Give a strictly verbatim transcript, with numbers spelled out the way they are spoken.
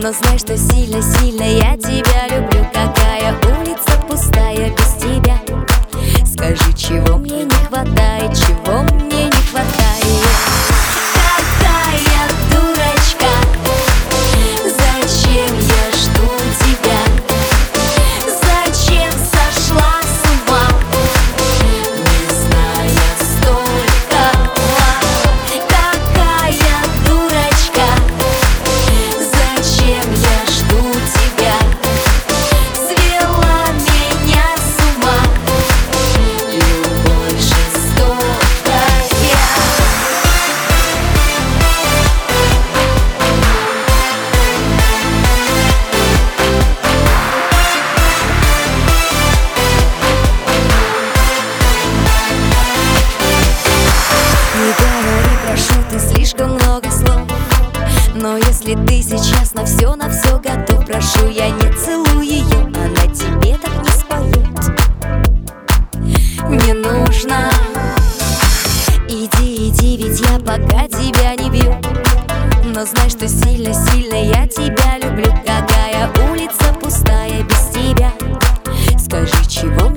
Но знай, что сильно-сильно я тебя люблю. Какая улица пустая без тебя? Скажи, чего мне не хватает, чего мне не хватает? Какая дурочка, зачем я жду тебя? Зачем сошла с ума, не зная столько? Какая дурочка, зачем я жду тебя? Свела меня с ума любовь жестокая. Не говори, прошу, ты слишком много слов. Но если ты сейчас на все, на все готов, прошу, я не целую ее, она тебе так не споет. Не нужно. Иди, иди, ведь я пока тебя не бью. Но знай, что сильно-сильно я тебя люблю. Какая улица пустая без тебя? Скажи, чего